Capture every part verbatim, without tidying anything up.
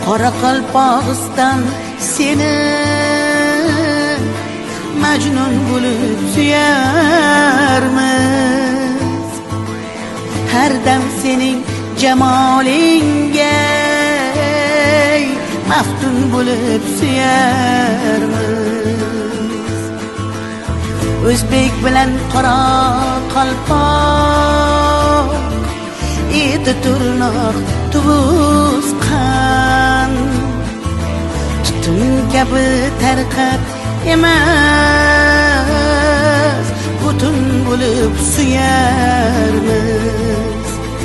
Qoraqalpog'iston seni majnun bo'lib suyarmiz. Har dam sening jamolingga maftun bo'lib suyarmiz. O'zbek bilan Qoraqalpoq eti turnoq tuzqan, tutun kabi tarqab emas, butun bo'lib suyarmiz.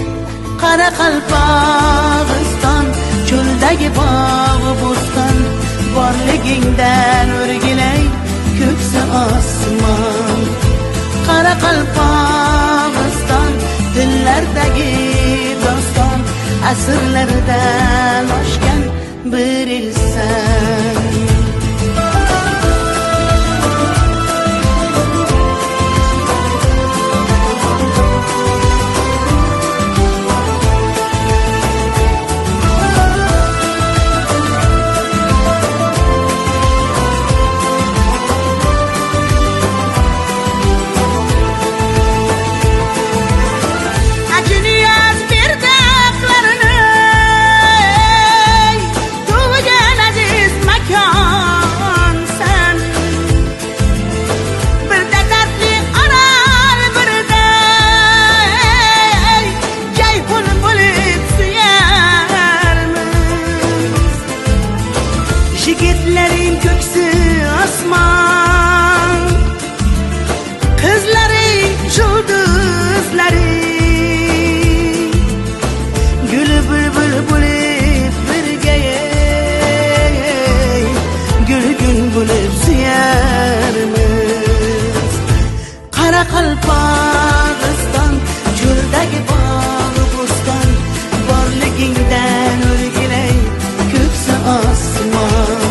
Qoraqalpog'iston cho'ldagi bog' bo'ston, borligingdan o'rgilay ko'ksi osmon. Qoraqalpog'iston dillardagi doston, asrlardan oshgan bir ilsan. Yigitlerin köksü asman, kızların yıldızları, gülü bülbül bülüp birgeye, gülü gün bülüp suyarmiz. Qoraqalpog'iston cho'ldagi bog' bo'ston, borligingdan o'rgilay ko'ksi osmon.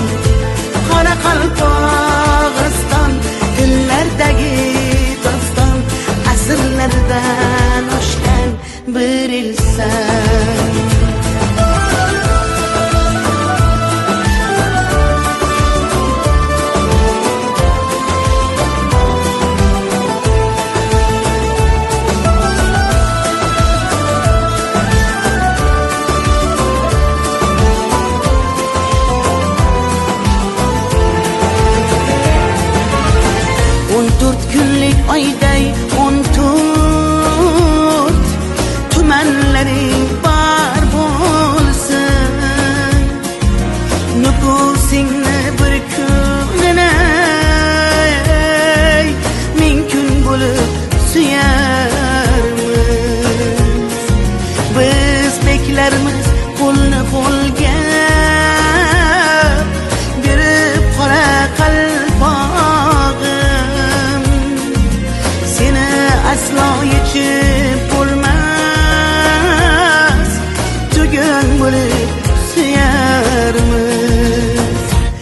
Qoraqalpog'iston dillardagi doston, asrlardan oshgan bir ilsan. on to'rt kunlik oyday on to'rt tumanlaring bor bo'lsin, nufusingni bir kunini ming kun bo'lib suyarmiz. Biz beklarimiz qo'lni qo'lga berib Qoraqalpog'im, seni aslo yechib bo'lmas, tugun bo'lib suyarmiz.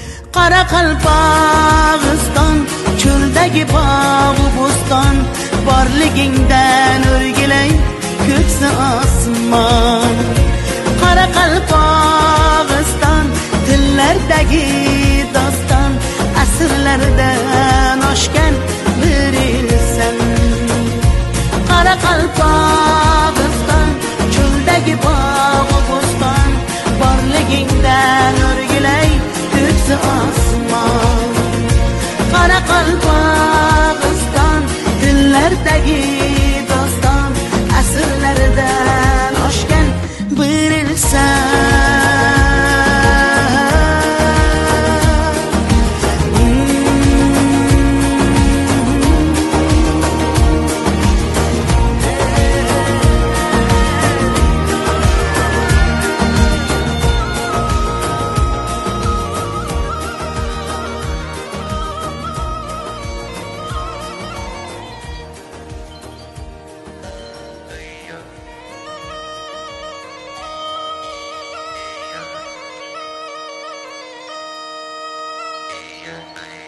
Qoraqalpog'iston cho'ldagi bog' bo'ston, borligingdan o'rgilay ko'ksi osmon. Qoraqalpog'iston dillardagi doston, asrlardan oshgan bir ilsan. Qoraqalpog'iston cho'ldagi bog' bo'ston, borligingdan o'rgilay ko'ksi osmon. Qoraqalpog'iston dillardagi doston, asrlardan oshgan bir ilsan. Yeah.